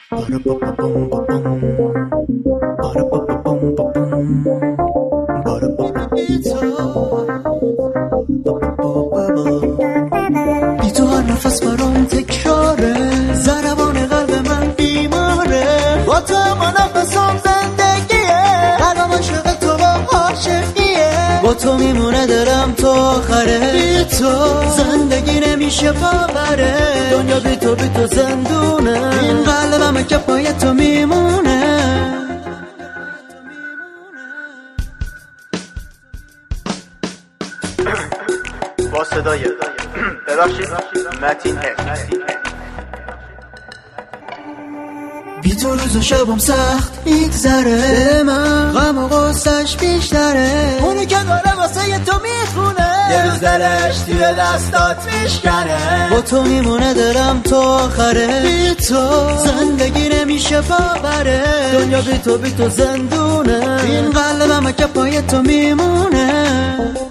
بی تو هر نفس برام تکراره، ضربان قلب من بیماره. با تو اما نفسم زندگیه، قلبم عاشق تو با عاشقیه. با تو میمونه دلم تو آخره، بی تو زندگی نمیشه باوره. دنیا بی تو زندونه، این قلبمه که پای تو میمونه. با صدای ببخشید متین بی تو روز و شبم سخت میگذره، من غم و غصه‌اش بیشتره. اونی که داره واسه تو میخونه، یه روز دلش توی دستات میشکنه. با تو میمونه دلم تو آخره، بی تو زندگی نمیشه باوره. دنیا بی تو زندونه، این قلبمه که پای تو میمونه.